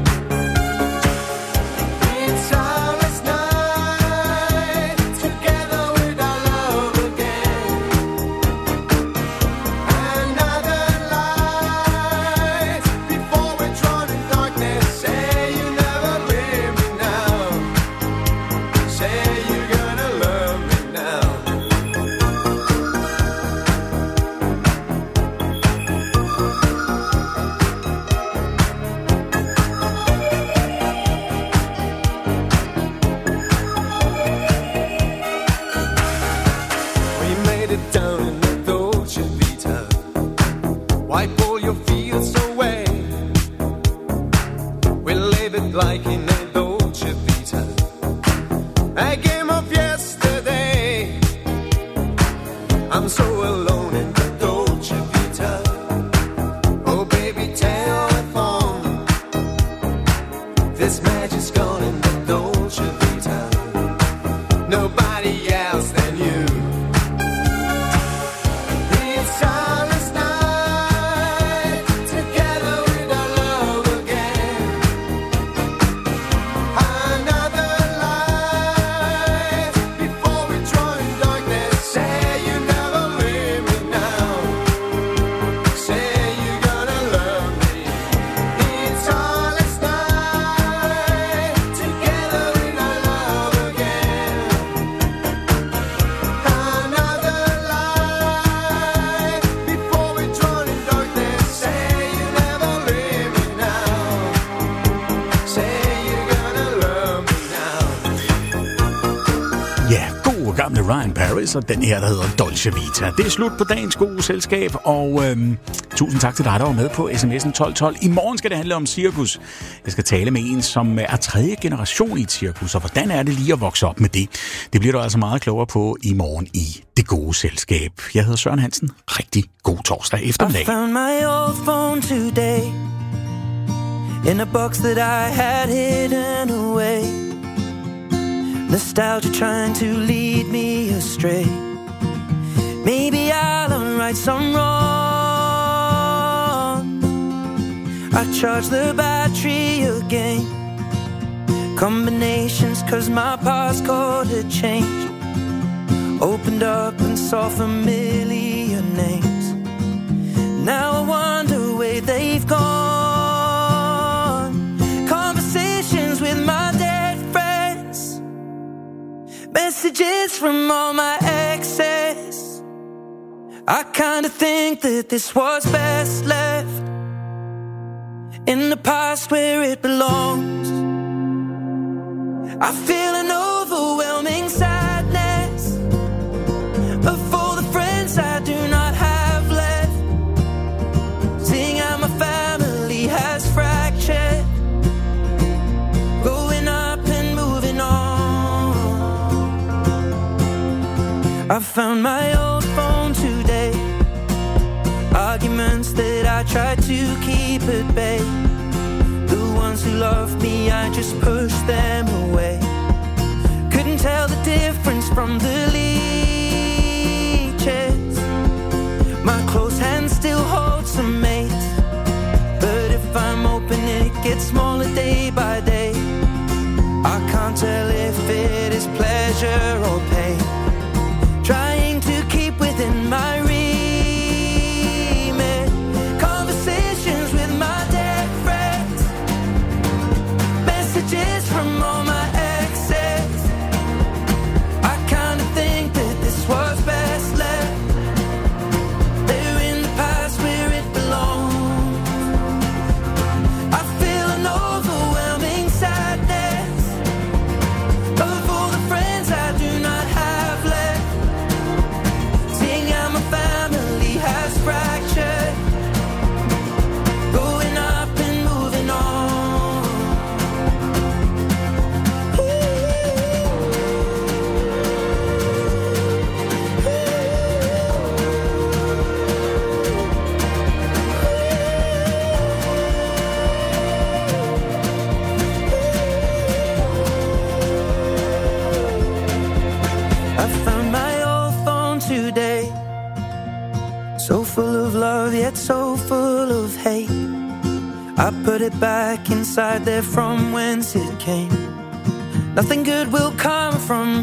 Together wipe all your fears away. We'll live it like in a Dolce Vita, a game of yesterday. I'm so alone in the Dolce Vita. Oh baby, telephone, this magic's gone in the Dolce Vita. Nobody else than you. It's our last night together with our love again. Another life before we join darkness. Say you never leave me now. Say you're gonna love me. It's our last night together with our love again. Another life before we drown in darkness. Say you never leave me now. Say you're gonna love me now. Ja, god gamle Ryan Paris og den her, der hedder Dolce Vita. Det er slut på dagens gode selskab, og øhm, tusind tak til dig, der var med på sms'en tolv tolv. I morgen skal det handle om cirkus. Jeg skal tale med en, som er tredje generation i et cirkus, og hvordan er det lige at vokse op med det? Det bliver du altså meget klogere på i morgen i Det Gode Selskab. Jeg hedder Søren Hansen. Rigtig god torsdag I eftermiddag. found my old phone today in a box that I had hidden away. Nostalgia trying to lead me astray. Maybe I'll unright some wrong. I charge the battery again. Combinations cause my passcode had changed. Opened up and saw familiar names. Now I wonder where they've gone. Conversations with my dead friends. Messages from all my exes. I kinda think that this was best left in the past where it belongs. I feel an overwhelming sadness of all the friends I do not have left. Seeing how my family has fractured, growing up and moving on. I found my old phone today. Arguments that I tried to keep at bay. The ones who loved me, I just pushed them away. Couldn't tell the difference from the leeches. My close hand still holds some mates, but if I'm open it gets smaller day by day. I can't tell if it is pleasure or pain. Trying to keep within my remit. Conversations with my dead friends. Messages from all my exes. I kinda think that this was best left. They're in the past where it belongs. I feel an overwhelming sadness of all the friends I do not have left. Seeing how my family has fractured, growing up and moving on. I found my old phone today, so full of love yet so full of hate. I put it back inside there from whence it came. Nothing good will come from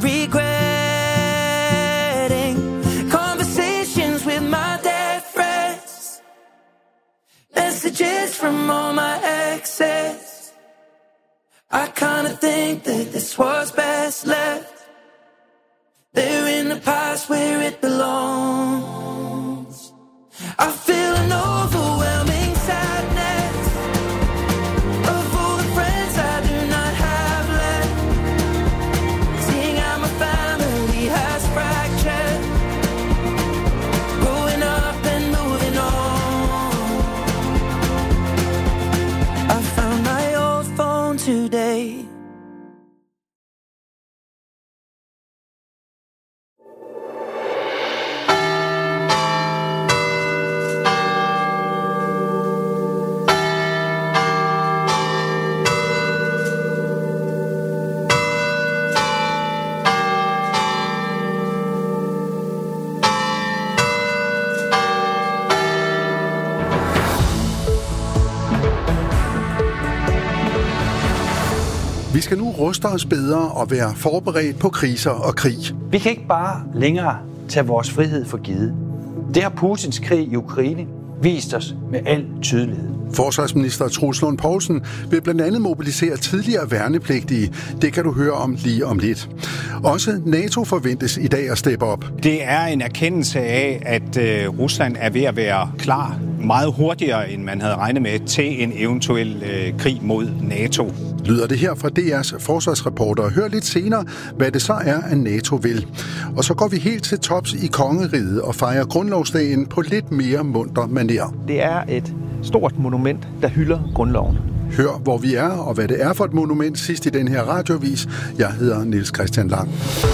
regretting. Conversations with my dead friends. Messages from all my exes. I kinda think that this was best left. They're in the past where it belongs. I feel an overwhelming sadness of all the friends I do not have left. Seeing how my family has fractured, growing up and moving on. Vi skal nu ruste os bedre og være forberedt på kriser og krig. Vi kan ikke bare længere tage vores frihed for givet. Det har Putins krig i Ukraine vist os med al tydelighed. Forsvarsminister Troels Lund Poulsen vil blandt andet mobilisere tidligere værnepligtige. Det kan du høre om lige om lidt. Også NATO forventes i dag at steppe op. Det er en erkendelse af, at øh, Rusland er ved at være klar meget hurtigere, end man havde regnet med, til en eventuel øh, krig mod NATO. Lyder det her fra D R's forsvarsreporter. Hør lidt senere, hvad det så er, at NATO vil. Og så går vi helt til tops i kongeriget og fejrer grundlovsdagen på lidt mere munter manér. Det er et stort monument, der hylder grundloven. Hør, hvor vi er og hvad det er for et monument sidst i den her radiovis. Jeg hedder Niels Christian Lang.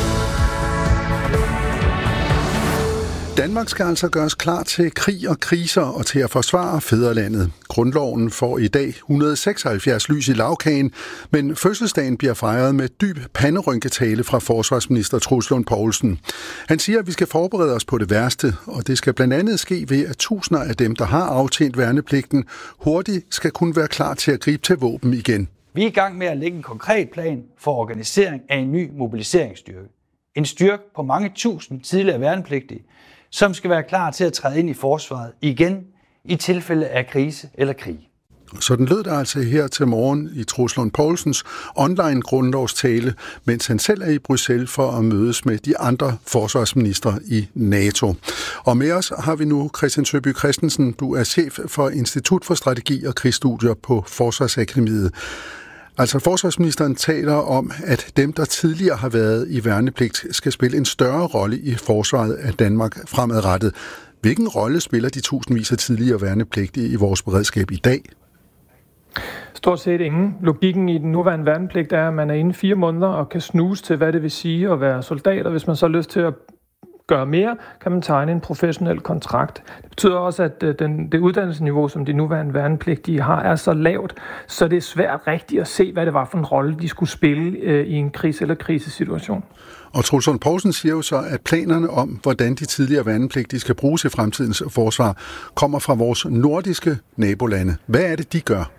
Danmark skal altså gøres klar til krig og kriser og til at forsvare fædrelandet. Grundloven får i dag et hundrede og seksoghalvfjerds lys i lagkagen, men fødselsdagen bliver fejret med dyb panderynketale fra forsvarsminister Troels Lund Poulsen. Han siger, at vi skal forberede os på det værste, og det skal blandt andet ske ved, at tusinder af dem, der har aftjent værnepligten, hurtigt skal kunne være klar til at gribe til våben igen. Vi er i gang med at lægge en konkret plan for organisering af en ny mobiliseringsstyrke. En styrke på mange tusind tidligere værnepligtige, som skal være klar til at træde ind i forsvaret igen i tilfælde af krise eller krig. Sådan lød det altså her til morgen i Troels Lund Poulsens online grundlovstale, mens han selv er i Bruxelles for at mødes med de andre forsvarsministre i NATO. Og med os har vi nu Christian Søby Christensen. Du er chef for Institut for Strategi og Krigsstudier på Forsvarsakademiet. Altså forsvarsministeren taler om, at dem, der tidligere har været i værnepligt, skal spille en større rolle i forsvaret af Danmark fremadrettet. Hvilken rolle spiller de tusindvis af tidligere værnepligtige i vores beredskab i dag? Stort set ingen. Logikken i den nuværende værnepligt er, at man er inde fire måneder og kan snuse til, hvad det vil sige at være soldat, og hvis man så har lyst til at gøre mere, kan man tegne en professionel kontrakt. Det betyder også, at den, det uddannelsesniveau, som de nuværende værnepligtige har, er så lavt, så det er svært rigtigt at se, hvad det var for en rolle, de skulle spille øh, i en kris- eller krisesituation. Og Troels Lund Poulsen siger jo så, at planerne om, hvordan de tidligere værnepligtige skal bruges i fremtidens forsvar, kommer fra vores nordiske nabolande. Hvad er det, de gør?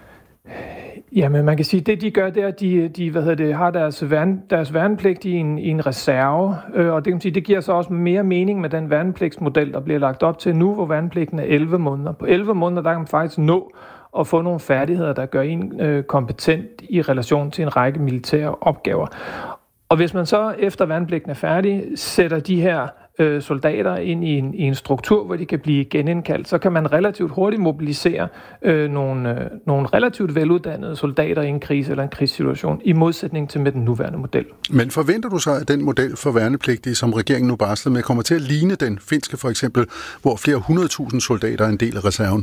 Jamen, man kan sige, at det, de gør, det er, at de, de hvad hedder det, har deres, værne, deres værnepligt i en, i en reserve, øh, og det, kan man sige, det giver så også mere mening med den værnepligtsmodel, der bliver lagt op til nu, hvor værnepligten er elleve måneder. På elleve måneder, der kan man faktisk nå at få nogle færdigheder, der gør en øh, kompetent i relation til en række militære opgaver. Og hvis man så efter værnepligten er færdig, sætter de her øh, soldater ind i en, i en struktur, hvor de kan blive genindkaldt, så kan man relativt hurtigt mobilisere øh, nogle, øh, nogle relativt veluddannede soldater i en krise eller en krigssituation, i modsætning til med den nuværende model. Men forventer du så, at den model for værnepligtige, som regeringen nu barsler med, kommer til at ligne den finske for eksempel, hvor flere hundredtusind soldater er en del af reserven?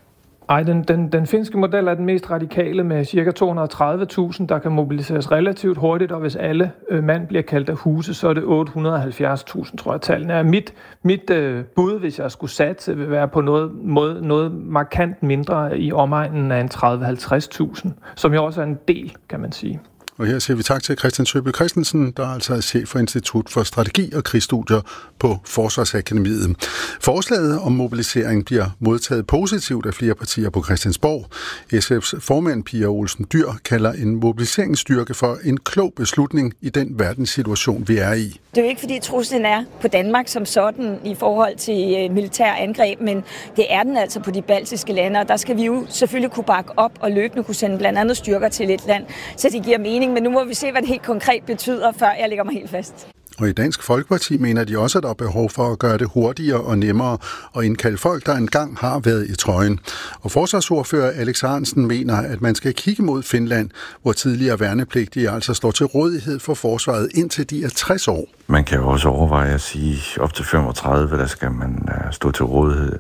Ej, den, den, den finske model er den mest radikale med ca. to hundrede og tredive tusind, der kan mobiliseres relativt hurtigt, og hvis alle øh, mand bliver kaldt af huse, så er det otte hundrede og halvfjerds tusind, tror jeg, tallene er. Mit, mit øh, bud, hvis jeg skulle satse, vil være på noget, måde, noget markant mindre i omegnen af en tredive til halvtreds tusind, som jo også er en del, kan man sige. Og her siger vi tak til Christian Søby Christensen, der altså er chef for Institut for Strategi og Krigsstudier på Forsvarsakademiet. Forslaget om mobilisering bliver modtaget positivt af flere partier på Christiansborg. S F's formand Pia Olsen Dyhr kalder en mobiliseringsstyrke for en klog beslutning i den verdenssituation, vi er i. Det er jo ikke, fordi truslen er på Danmark som sådan i forhold til militær angreb, men det er den altså på de baltiske lande, og der skal vi jo selvfølgelig kunne bakke op og løbende kunne sende blandt andet styrker til et land, så det giver mening. Men nu må vi se, hvad det helt konkret betyder, før jeg lægger mig helt fast. Og i Dansk Folkeparti mener de også, at der er behov for at gøre det hurtigere og nemmere og indkalde folk, der engang har været i trøjen. Og forsvarsordfører Alex Arensen mener, at man skal kigge mod Finland, hvor tidligere værnepligtige altså står til rådighed for forsvaret indtil de er tres år. Man kan jo også overveje at sige, op til femogtredive, der skal man stå til rådighed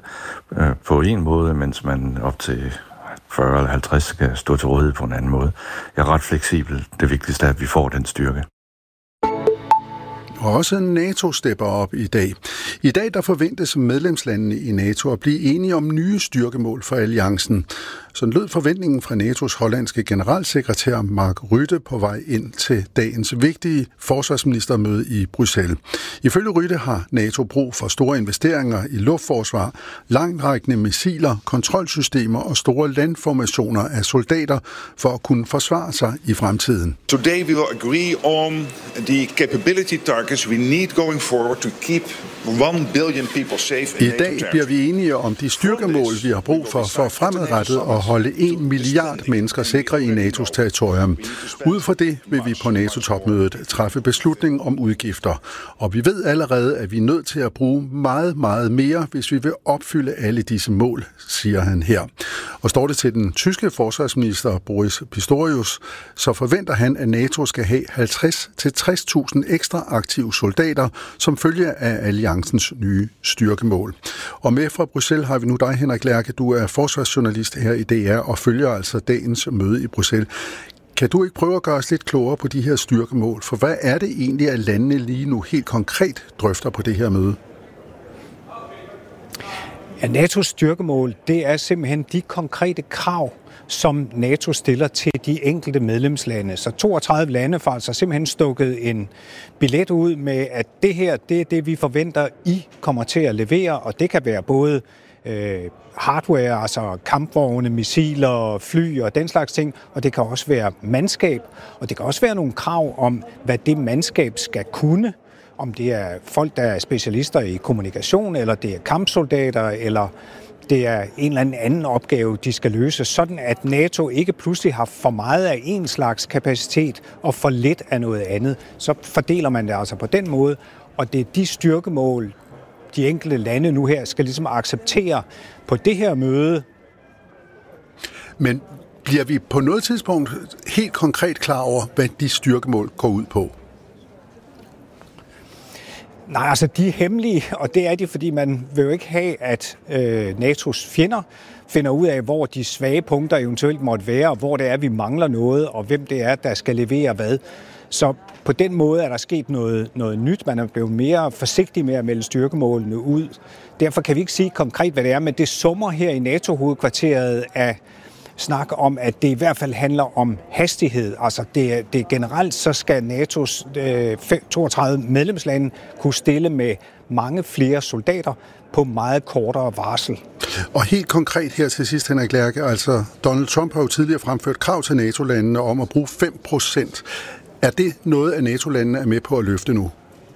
på en måde, mens man op til fyrre eller halvtreds skal stå til rådighed på en anden måde. Jeg er ret fleksibel. Det vigtigste er, at vi får den styrke. Og også NATO stepper op i dag. I dag der forventes medlemslandene i NATO at blive enige om nye styrkemål for alliancen. Sådan lød forventningen fra NATO's hollandske generalsekretær Mark Rutte på vej ind til dagens vigtige forsvarsministermøde i Bruxelles. Ifølge Rutte har NATO brug for store investeringer i luftforsvar, langtrækkende missiler, kontrolsystemer og store landformationer af soldater for at kunne forsvare sig i fremtiden. Today we will agree on the capability targets we need going forward to keep one billion people safe in I dag bliver vi enige om de styrkemål, vi har brug for for fremadrettet at holde en milliard mennesker sikre i NATO's territorium. Ud fra det vil vi på NATO-topmødet træffe beslutning om udgifter. Og vi ved allerede, at vi er nødt til at bruge meget, meget mere, hvis vi vil opfylde alle disse mål, siger han her. Og står det til den tyske forsvarsminister Boris Pistorius, så forventer han, at NATO skal have halvtreds til tres tusind ekstra aktive soldater, som følge af alliancens nye styrkemål. Og med fra Bruxelles har vi nu dig, Henrik Lærke. Du er forsvarsjournalist her i D R og følger altså dagens møde i Bruxelles. Kan du ikke prøve at gøre os lidt klogere på de her styrkemål? For hvad er det egentlig, at landene lige nu helt konkret drøfter på det her møde? Ja, NATO's styrkemål, det er simpelthen de konkrete krav, som NATO stiller til de enkelte medlemslande. Så toogtredive lande får altså simpelthen stukket en billet ud med, at det her, det er det, vi forventer, I kommer til at levere, og det kan være både øh, hardware, altså kampvogne, missiler, fly og den slags ting, og det kan også være mandskab, og det kan også være nogle krav om, hvad det mandskab skal kunne, om det er folk, der er specialister i kommunikation, eller det er kampsoldater, eller det er en eller anden opgave, de skal løse, sådan at NATO ikke pludselig har for meget af en slags kapacitet og for lidt af noget andet. Så fordeler man det altså på den måde, og det er de styrkemål, de enkelte lande nu her skal ligesom acceptere på det her møde. Men bliver vi på noget tidspunkt helt konkret klar over, hvad de styrkemål går ud på? Nej, altså de er hemmelige, og det er de, fordi man vil jo ikke have, at øh, NATO's fjender finder ud af, hvor de svage punkter eventuelt måtte være, og hvor det er, vi mangler noget, og hvem det er, der skal levere hvad. Så på den måde er der sket noget, noget nyt. Man er blevet mere forsigtig med at melde styrkemålene ud. Derfor kan vi ikke sige konkret, hvad det er, men det summer her i NATO-hovedkvarteret af snak om, at det i hvert fald handler om hastighed. Altså det, det generelt, så skal NATO's øh, toogtredive medlemslande kunne stille med mange flere soldater på meget kortere varsel. Og helt konkret her til sidst, Henrik Lærke, altså Donald Trump har jo tidligere fremført krav til NATO-landene om at bruge fem procent. Er det noget, at NATO-landene er med på at løfte nu?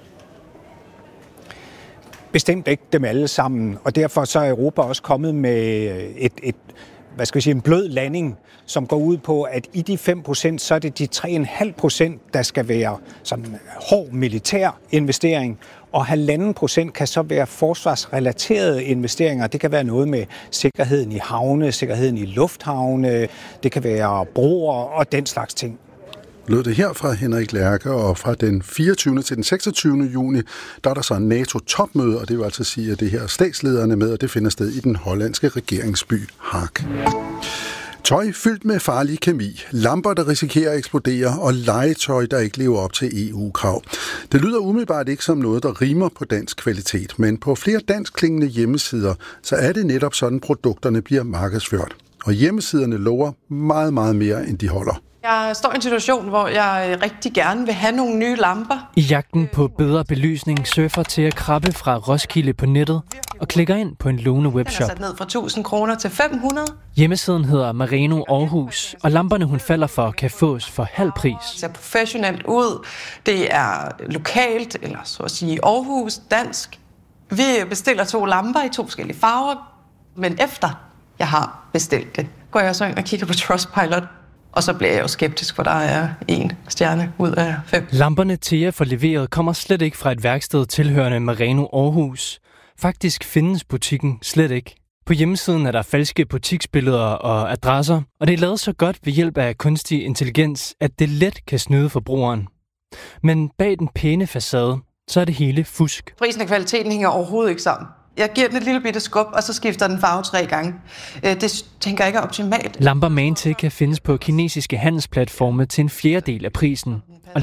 Bestemt ikke dem alle sammen, og derfor så er Europa også kommet med et, et hvad skal vi sige, en blød landing, som går ud på, at i de fem procent, så er det de tre komma fem procent, der skal være sådan hård militær investering, og halvanden procent kan så være forsvarsrelaterede investeringer. Det kan være noget med sikkerheden i havne, sikkerheden i lufthavne, det kan være broer og den slags ting. Lød det her fra Henrik Lærke, og fra den fireogtyvende til den seksogtyvende juni, der er der så en NATO-topmøde, og det vil altså sige, at det her statslederne med, og det finder sted i den hollandske regeringsby Haag. Tøj fyldt med farlig kemi, lamper, der risikerer at eksplodere, og legetøj, der ikke lever op til E U-krav. Det lyder umiddelbart ikke som noget, der rimer på dansk kvalitet, men på flere danskklingende hjemmesider, så er det netop sådan, produkterne bliver markedsført. Og hjemmesiderne lover meget, meget mere, end de holder. Jeg står i en situation, hvor jeg rigtig gerne vil have nogle nye lamper. I jagten på bedre belysning surfer til at krabbe fra Roskilde på nettet og klikker ind på en lovende webshop. Den er sat ned fra tusind kroner til fem hundrede. Hjemmesiden hedder Mareno Aarhus, og lamperne hun falder for kan fås for halv pris. Det ser professionelt ud. Det er lokalt, eller så at sige Aarhus, dansk. Vi bestiller to lamper i to forskellige farver, men efter jeg har bestilt det, går jeg så ind og kigger på Trustpilot. Og så bliver jeg jo skeptisk, for der er en stjerne ud af fem. Lamperne Thea får leveret kommer slet ikke fra et værksted tilhørende Mareno Aarhus. Faktisk findes butikken slet ikke. På hjemmesiden er der falske butiksbilleder og adresser, og det er lavet så godt ved hjælp af kunstig intelligens, at det let kan snyde forbrugeren. Men bag den pæne facade, så er det hele fusk. Prisen og kvaliteten hænger overhovedet ikke sammen. Jeg giver den et lille bitte skub, og så skifter den farve tre gange. Det tænker jeg ikke er optimalt. Lamper magen til kan findes på kinesiske handelsplatforme til en fjerdedel af prisen.